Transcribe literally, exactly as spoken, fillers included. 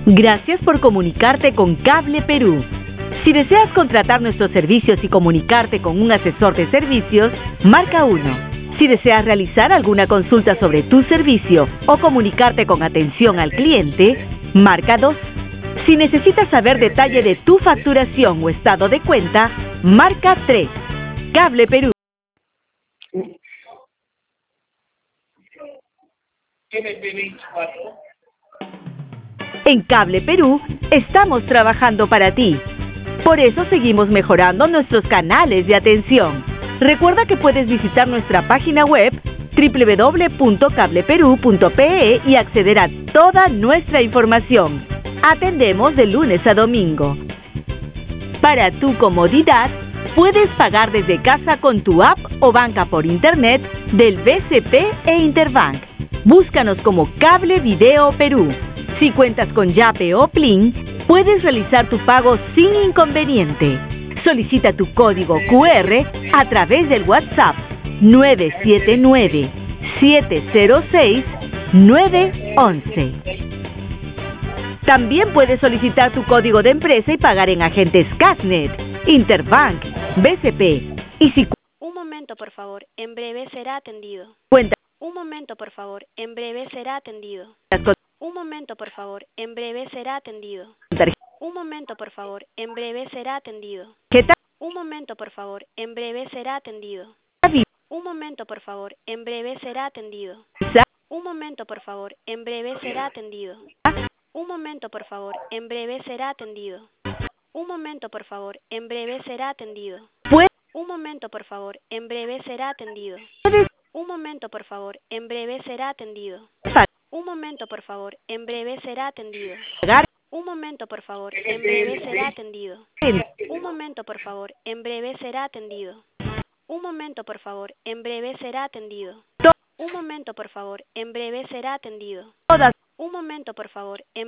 Gracias por comunicarte con Cable Perú. Si deseas contratar nuestros servicios y comunicarte con un asesor de servicios, marca uno. Si deseas realizar alguna consulta sobre tu servicio o comunicarte con atención al cliente, marca dos. Si necesitas saber detalle de tu facturación o estado de cuenta, marca tres. Cable Perú. En Cable Perú estamos trabajando para ti. Por eso seguimos mejorando nuestros canales de atención. Recuerda que puedes visitar nuestra página web doble u doble u doble u punto cable perú punto pe e y acceder a toda nuestra información. Atendemos de lunes a domingo. Para tu comodidad, puedes pagar desde casa con tu app o banca por internet del B C P e Interbank. Búscanos como Cable Video Perú. Si cuentas con Yape o Plin, puedes realizar tu pago sin inconveniente. Solicita tu código cu erre a través del WhatsApp nueve siete nueve, siete cero seis, nueve once. También puedes solicitar tu código de empresa y pagar en agentes Casnet, Interbank, B C P. Y si Un momento, por favor. En breve será atendido. cuentas Un momento, por favor. En breve será atendido. con Un momento, por favor. En breve será atendido. Un momento, por favor. En breve será atendido. tarjeta Un momento, por favor. En breve será atendido. Un momento, por favor. En breve será atendido. Visa, Un momento, por favor. En breve será atendido. Un momento, por favur. En breve será atendido. Un momento, por favor. En breve será atendido. puedes Un momento, por favor. En breve será atendido. Un momento, por favor. En breve será atendido. Un momento, por favor. En breve será atendido. pagar Un momento, por favor. En breve será atendido. en Un momento, por favor. En breve será atendido. Un momento, por favor. En breve será atendido. to- Un momento, por favor. En breve será atendido. todas Un momento, por favor. En